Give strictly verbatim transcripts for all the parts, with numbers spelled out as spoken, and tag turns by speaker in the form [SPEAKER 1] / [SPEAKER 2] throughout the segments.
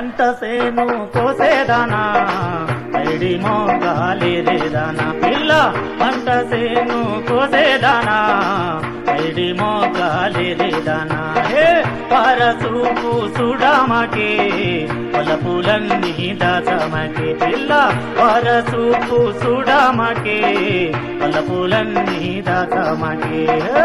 [SPEAKER 1] పంట సేను కోసేదానా పైడి మోగాలేదానా పిల్ల పంట సేను కోసేదానా పైడి మోగాలేదానా హే పరసూపు సుడామకే పొలపులన్నీ దాచమకే పిల్ల పరసూపు సుడామకే పొలపులన్నీ దాచమకే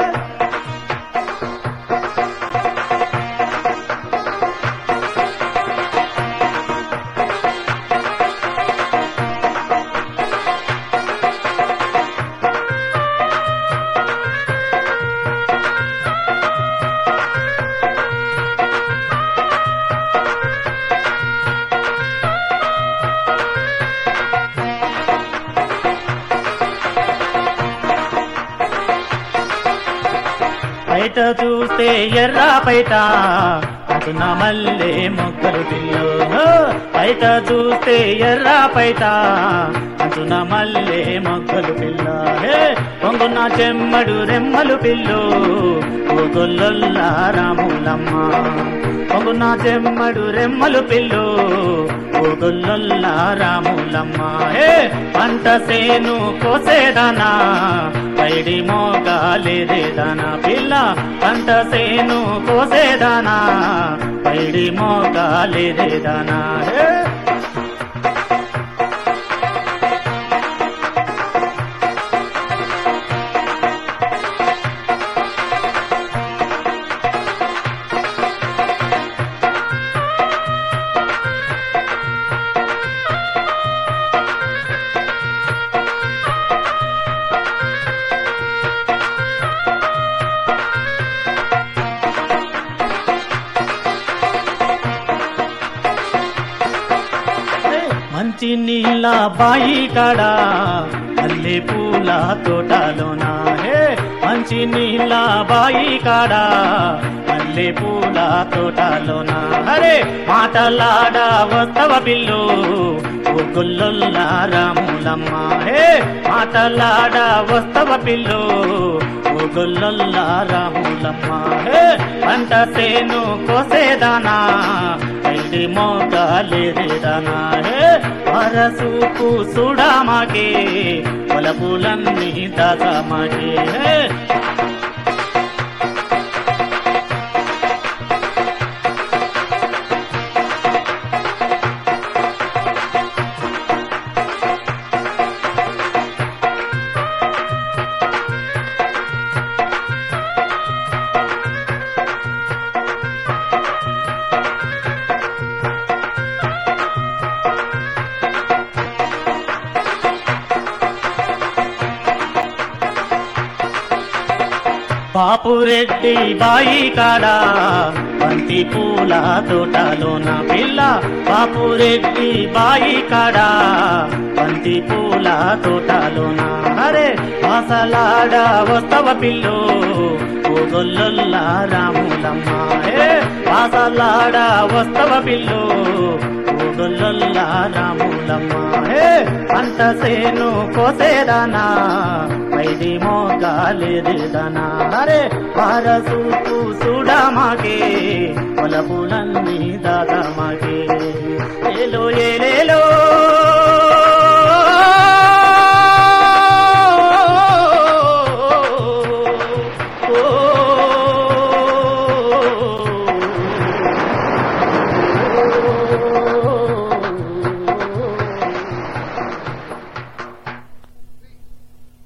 [SPEAKER 1] బయట చూస్తే ఎర్ర బయట అటున మల్లె మొక్కలు పిల్లు బయట చూస్తే ఎర్ర బయట అటున మల్లె మొక్కలు పిల్ల పొంగున్న చెమ్మడు రెమ్మలు పిల్లు ఓ గొల్లొల్ల రాములమ్మ పొంగున్న చెమ్మడు రెమ్మలు పిల్లు ఓ గొల్లొల్ల రాములమ్మ హే పంట సేను కోసేదానా పైడి మోగాలేదానా పిల్ల పంట సేను కోసేదానా పైడి మోగాలేదానా హే మంచి నీళ్ళ బాయి కాడా మల్లె పూల తోటలోనా హే మంచి నీళ్ళ బాయి కాడా మల్లె పూల తోటలోనా హరే మాటలాడ వస్తవ పిల్లు ఓ గొల్లొల్ల రాములమ్మ హే మాటలాడ వస్తవ పిల్లు ఓ గొల్లొల్ల రాములమ్మ హే పంట సేను కోసేదానా పైడి మోగాలేదానా హే పరసూపు సుడామకే పొలపులన్నీ దాచమకే హే బాపురెడ్డి బాయి కాడా బంతి పూల తోటలోన పిల్ల బాపురెడ్డి బాయి కాడా బంతి పూల తోటలోన హరే వాసలాడ వస్తవ పిల్లు ఓ గొల్లొల్ల రాములమ్మ హే వాసలాడ వస్తవ పిల్లు ఓ గొల్లొల్ల రాములమ్మ హే పంట సేను కోసేదానా పైడి మోగాలేదానా హరే పరసూపు సుడామకే పొలపులన్నీ దాచమకే ఏలో ఏ